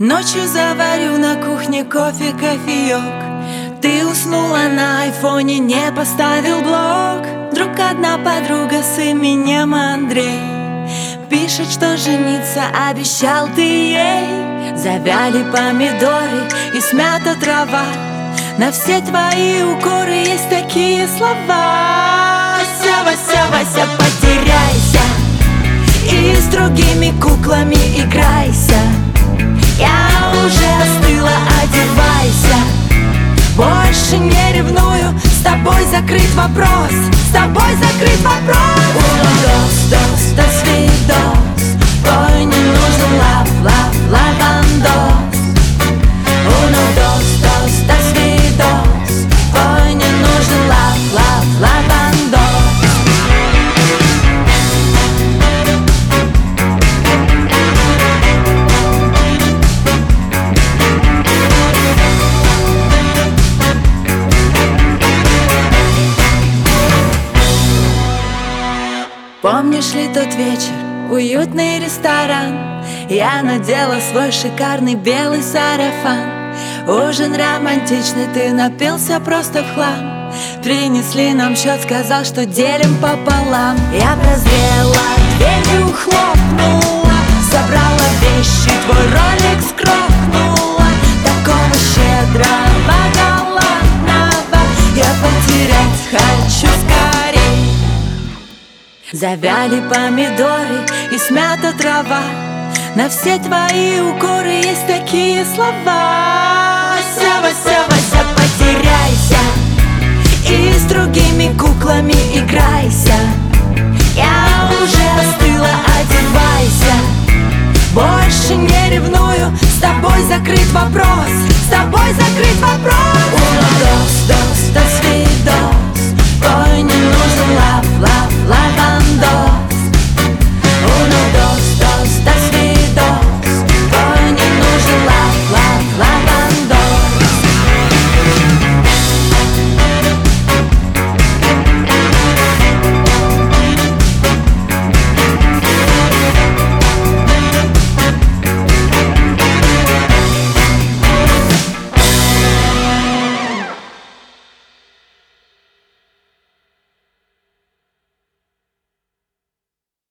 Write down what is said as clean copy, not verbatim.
Ночью заварю на кухне кофе, кофеек. Ты уснула на айфоне, не поставил блок. Вдруг одна подруга с именем Андрей пишет, что жениться обещал ты ей. Завяли помидоры и смята трава. На все твои укоры есть такие слова: Вася, Вася, Вася, потеряйся и с другими куклами играйся. Я уже остыла, одевайся. Больше не ревную, с тобой закрыт вопрос. С тобой закрыт вопрос. Uno, dos, dos, dos, vidos. Ой, не нужен love, love, love and dos. Uno, dos, dos, dos, vidos. Ой, не нужен love, love, love and dos. Помнишь ли тот вечер, уютный ресторан? Я надела свой шикарный белый сарафан. Ужин романтичный, ты напился просто в хлам. Принесли нам счет, сказал, что делим пополам. Я прозрела, дверью хлопнула, собрала вещи, твой роликс крохнула. Такого щедрого, галантного я потерять хочу скорей. Завяли помидоры и смята трава. На все твои укоры есть такие слова: Вася, Вася, Вася, потеряйся и с другими куклами играйся. Я уже остыла, одевайся. Больше не ревную, с тобой закрыт вопрос. С тобой закрыт вопрос. Uno, dos, dos, dos, vidos.